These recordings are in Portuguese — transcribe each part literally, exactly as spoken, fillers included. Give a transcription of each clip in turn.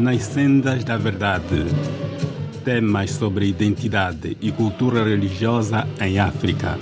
Nas Sendas da Verdade. Temas sobre identidade e cultura religiosa em África.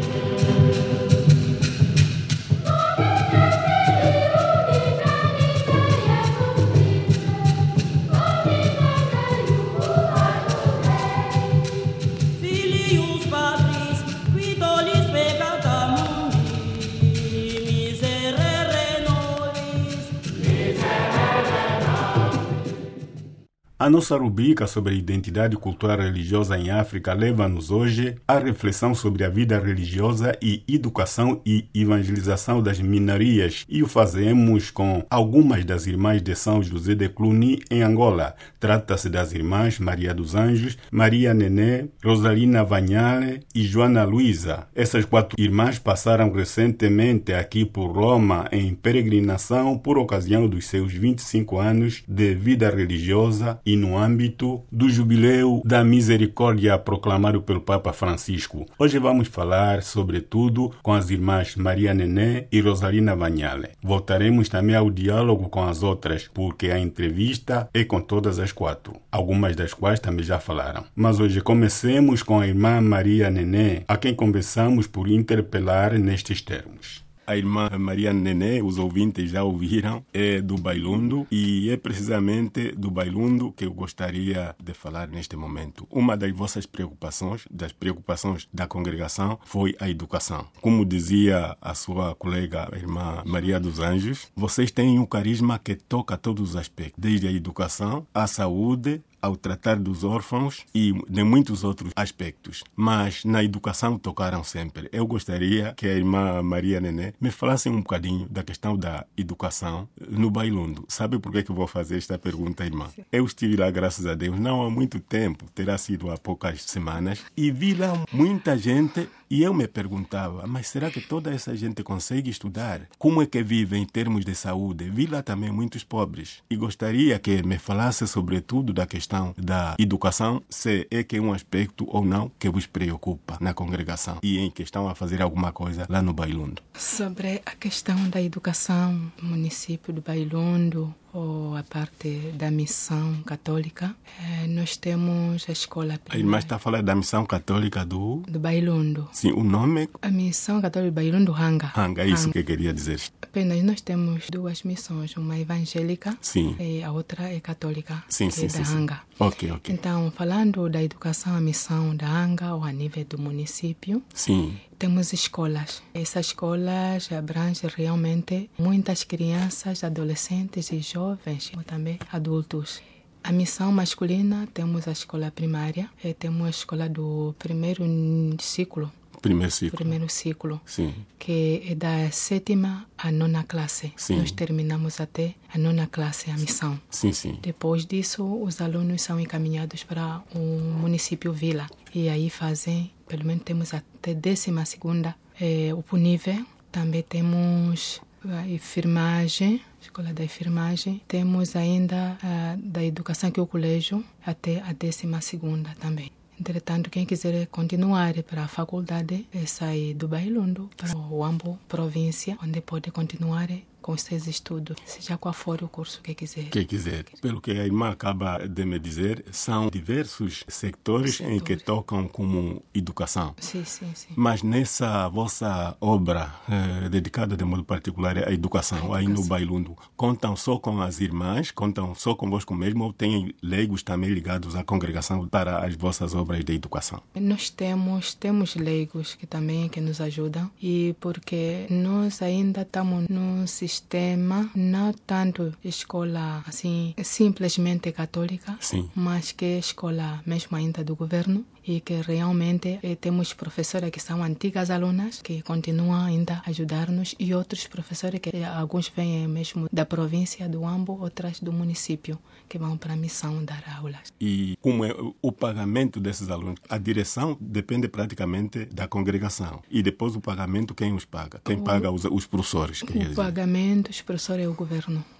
A nossa rubrica sobre identidade cultural religiosa em África leva-nos hoje à reflexão sobre a vida religiosa e educação e evangelização das minorias, e o fazemos com algumas das irmãs de São José de Cluny, em Angola. Trata-se das irmãs Maria dos Anjos, Maria Nené, Rosalina Vanhale e Joana Luísa. Essas quatro irmãs passaram recentemente aqui por Roma em peregrinação por ocasião dos seus vinte e cinco anos de vida religiosa e no âmbito do Jubileu da Misericórdia proclamado pelo Papa Francisco. Hoje vamos falar, sobretudo, com as irmãs Maria Nené e Rosalina Vanhale. Voltaremos também ao diálogo com as outras, porque a entrevista é com todas as quatro, algumas das quais também já falaram. Mas hoje comecemos com a irmã Maria Nené, a quem conversamos por interpelar nestes termos. A irmã Maria Nené, os ouvintes já ouviram, é do Bailundo, e é precisamente do Bailundo que eu gostaria de falar neste momento. Uma das vossas preocupações, das preocupações da congregação, foi a educação. Como dizia a sua colega, a irmã Maria dos Anjos, vocês têm um carisma que toca todos os aspectos, desde a educação, à saúde, ao tratar dos órfãos e de muitos outros aspectos. Mas na educação tocaram sempre. Eu gostaria que a irmã Maria Nené me falasse um bocadinho da questão da educação no Bailundo. Sabe por que que eu vou fazer esta pergunta, irmã? Eu estive lá, graças a Deus, não há muito tempo, terá sido há poucas semanas, e vi lá muita gente. E eu me perguntava, mas será que toda essa gente consegue estudar? Como é que vive em termos de saúde? Vi lá também muitos pobres. E gostaria que me falasse sobretudo da questão da educação, se é que é um aspecto ou não que vos preocupa na congregação e em questão a fazer alguma coisa lá no Bailundo. Sobre a questão da educação no município do Bailundo, ou a parte da missão católica, eh, nós temos a escola primária. A irmã está a falar da missão católica do... Do Bailundo. Sim, o nome? A missão católica do Bailundo, Hanga. Hanga, é isso Hanga. Que eu queria dizer. Apenas nós temos duas missões, uma evangélica, sim, e a outra é católica, sim, que sim, é da sim, Hanga. Sim. Ok, ok. Então, falando da educação, a missão da Hanga, ou a nível do município, sim, temos escolas. Essas escolas abrangem realmente muitas crianças, adolescentes e jovens, ou também adultos. A missão masculina, temos a escola primária, e temos a escola do primeiro ciclo. Primeiro ciclo. Primeiro ciclo. Sim. Que é da sétima à nona classe. Sim. Nós terminamos até a nona classe, a missão. Sim, sim. Depois disso, os alunos são encaminhados para o município Vila. E aí fazem, pelo menos temos até décima segunda, é, o Punível. Também temos a enfermagem, escola da enfermagem. Temos ainda a da educação, que é o colégio, até a décima segunda também. Entretanto, quem quiser continuar para a faculdade, é sair do Bailundo para o Huambo, província, onde pode continuar com os seus estudos, seja qual for o curso que quiser. Que quiser. Pelo que a irmã acaba de me dizer, são diversos sectores, sectores. em que tocam como educação. Sim, sim, sim. Mas nessa vossa obra, eh, dedicada de modo particular à educação, educação, aí no Bailundo, contam só com as irmãs, contam só convosco mesmo, ou têm leigos também ligados à congregação para as vossas obras de educação? Nós temos, temos leigos que também que nos ajudam, e porque nós ainda estamos num sistema, não tanto escola assim simplesmente católica, sim, mas que é escola mesmo ainda do governo, e que realmente eh, temos professoras que são antigas alunas que continuam ainda a ajudar-nos, e outros professores que eh, alguns vêm mesmo da província do Huambo, outras do município, que vão para a missão dar aulas. E como é o pagamento desses alunos? A direção depende praticamente da congregação, e depois o pagamento quem os paga? Quem o, paga os, os professores? O pagamento dos professores é o governo.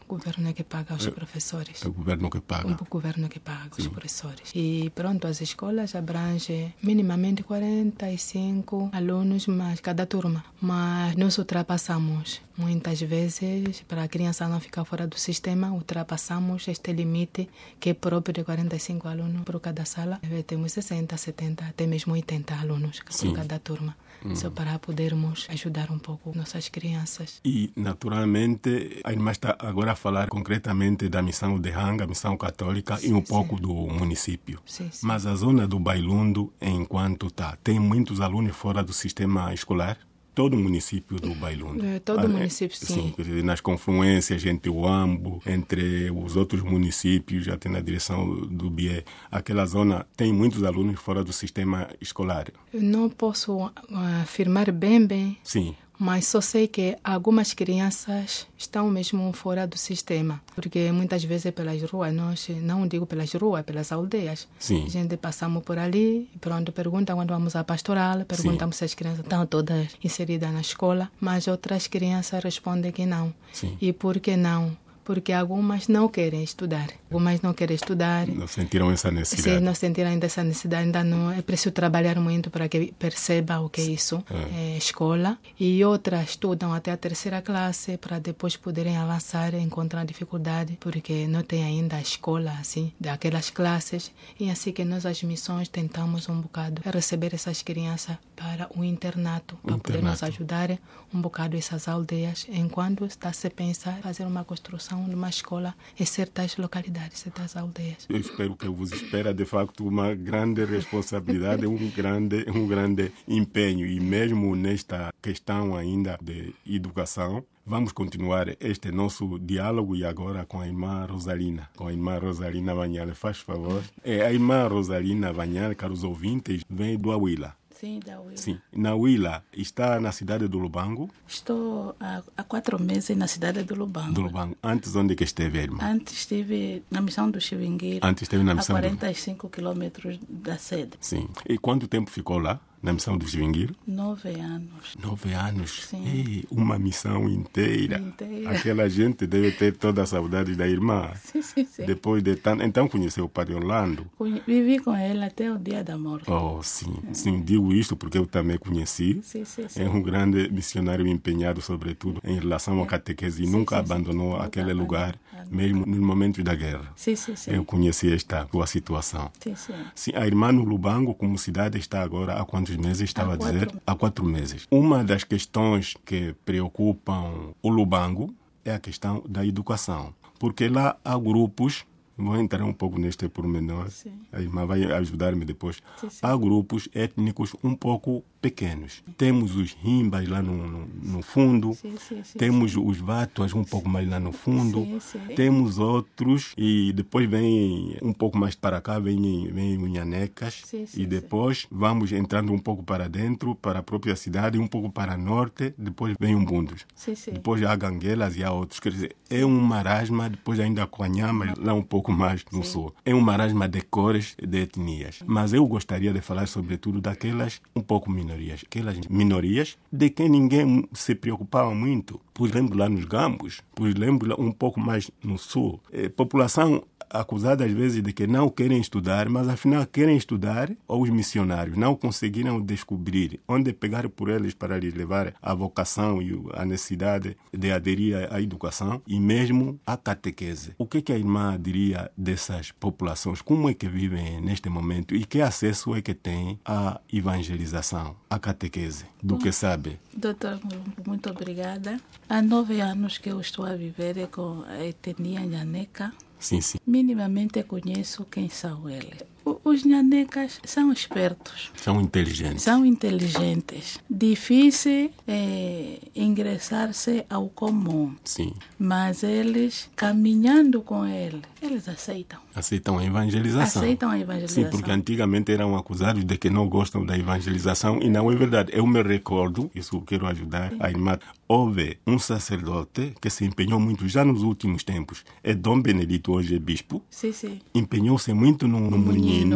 O governo é que paga os é, professores. É o governo que paga. O governo que paga Sim. os professores. E pronto, as escolas abrangem minimamente quarenta e cinco alunos mais cada turma. Mas nós ultrapassamos. Muitas vezes, para a criança não ficar fora do sistema, ultrapassamos este limite que é próprio de quarenta e cinco alunos por cada sala. Temos sessenta, setenta, até mesmo oitenta alunos Sim. por cada turma. Hum. Só para podermos ajudar um pouco nossas crianças. E, naturalmente, a irmã está agora a falar concretamente da missão de Hanga, a missão católica, sim, e um sim. pouco do município. Sim, sim. Mas a zona do Bailundo, enquanto está, tem muitos alunos fora do sistema escolar? Todo o município do Bailundo. É, todo o ah, município, sim. sim. Nas confluências entre o Ambo, entre os outros municípios, até na direção do Bié, aquela zona tem muitos alunos fora do sistema escolar. Eu não posso uh, afirmar bem, bem. Sim. Mas só sei que algumas crianças estão mesmo fora do sistema. Porque muitas vezes pelas ruas, nós não digo pelas ruas, pelas aldeias. Sim. A gente passamos por ali, pronto, pergunta quando vamos à pastoral, perguntamos Sim. se as crianças estão todas inseridas na escola, mas outras crianças respondem que não. Sim. E por que não? Porque algumas não querem estudar. Algumas não querem estudar. Não sentiram essa necessidade. Sim, não sentiram ainda essa necessidade. Ainda não, é preciso trabalhar muito para que perceba o que é isso, é. É, escola. E outras estudam até a terceira classe para depois poderem avançar e encontrar dificuldade, porque não tem ainda a escola, assim, daquelas classes. E assim que nós, as missões, tentamos um bocado receber essas crianças para o internato, para internato. poder nos ajudar um bocado essas aldeias, enquanto está-se a pensar fazer uma construção de uma escola em certas localidades, certas aldeias. Eu espero que vos espera, de facto, uma grande responsabilidade, um grande, um grande empenho. E mesmo nesta questão ainda de educação, vamos continuar este nosso diálogo e agora com a irmã Rosalina, com a irmã Rosalina Vanhal. Faz favor. É, a irmã Rosalina Vanhal, caros ouvintes, vem do Ahuila. Sim, da Huila. Sim. Na Huila, está na cidade do Lubango? Estou há, há quatro meses na cidade do Lubango. Do Lubango. Antes, onde que esteve, irmã? Antes estive na missão do Chivingueiro. Antes esteve na missão a quarenta e cinco do... quilômetros da sede. Sim. E quanto tempo ficou lá? Na missão do Chivingueiro? Nove anos. Nove anos? Sim. Ei, uma missão inteira. Inteira. Aquela gente deve ter toda a saudade da irmã. Sim, sim, sim. Depois de tanto... Então conheceu o Padre Orlando? Vivi com ele até o dia da morte. Oh, sim. É. Sim, digo isto porque eu também conheci. Sim, sim, sim. É um grande missionário empenhado, sobretudo, em relação à catequese. E sim, nunca sim, abandonou sim. aquele nunca lugar, abandonou. Mesmo nos momentos da guerra. Sim, sim, sim. Eu conheci esta tua situação. Sim, sim. Sim, a irmã no Lubango, como cidade, está agora há quantos meses? Estava a dizer? Há quatro meses. Uma das questões que preocupam o Lubango é a questão da educação. Porque lá há grupos, vou entrar um pouco neste pormenor, sim. A irmã vai ajudar-me depois. Sim, sim. Há grupos étnicos um pouco pequenos. Temos os rimbas lá no, no, no fundo, sim, sim, sim, temos sim. os vatuas um pouco mais lá no fundo, sim, sim. Temos outros e depois vem um pouco mais para cá, vem, vem os nhanecas sim, sim, e depois sim. Vamos entrando um pouco para dentro, para a própria cidade, um pouco para norte, depois vem um bundos. Sim, sim. Depois há ganguelas e há outros. Quer dizer, é um marasma, depois ainda com a Nhama, lá um pouco mais no sim. sul. É um marasma de cores, de etnias. Mas eu gostaria de falar sobretudo daquelas um pouco minorias. Aquelas minorias de quem ninguém se preocupava muito. Pois lembro lá nos Gambos, pois lembro lá um pouco mais no sul. É, população acusada às vezes de que não querem estudar, mas afinal querem estudar, ou os missionários não conseguiram descobrir onde pegar por eles para lhes levar a vocação e a necessidade de aderir à educação e mesmo à catequese. O que, que a irmã diria dessas populações? Como é que vivem neste momento e que acesso é que têm à evangelização, à catequese, do Bom, que sabe? Doutor, muito obrigada. Há nove anos que eu estou a viver com a etnia nhaneca. Sim, sim. Minimamente conheço quem são eles. Os nhanecas são espertos. São inteligentes. São inteligentes. Difícil é, ingressar-se ao comum. Sim. Mas eles, caminhando com ele, eles aceitam. Aceitam a evangelização. Aceitam a evangelização. Sim, porque antigamente eram acusados de que não gostam da evangelização e não é verdade. Eu me recordo, isso eu quero ajudar a irmã, houve um sacerdote que se empenhou muito já nos últimos tempos. É Dom Benedito, hoje é bispo. Sim, sim. Empenhou-se muito no, no menino.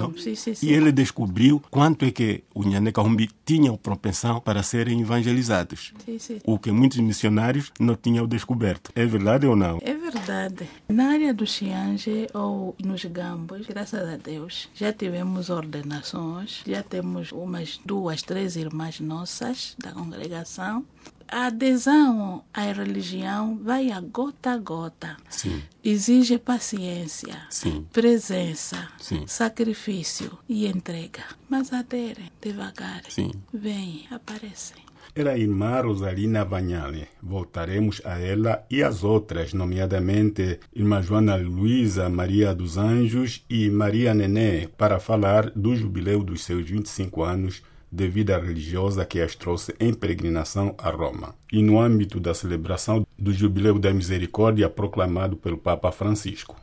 não? Sim, sim, sim. E ele descobriu quanto é que o Nhané Kahumbi tinha propensão para serem evangelizados. Sim, sim. O que muitos missionários não tinham descoberto. É verdade ou não? É verdade. Na área do Xiange ou nos Gambos, graças a Deus, já tivemos ordenações, já temos umas duas, três irmãs nossas da congregação. A adesão à religião vai a gota a gota. Sim. Exige paciência, Sim. presença, Sim. sacrifício e entrega. Mas aderem devagar. Sim. Vêm, aparecem. Era a irmã Rosalina Vanhale. Voltaremos a ela e as outras, nomeadamente irmã Joana Luísa Maria dos Anjos e Maria Nené, para falar do jubileu dos seus vinte e cinco anos de vida religiosa que as trouxe em peregrinação a Roma. E no âmbito da celebração do Jubileu da Misericórdia proclamado pelo Papa Francisco.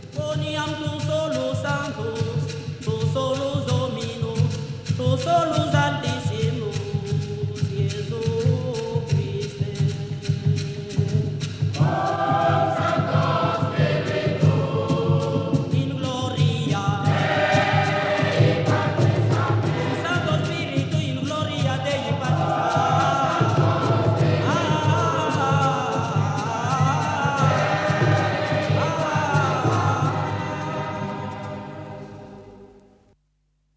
Solo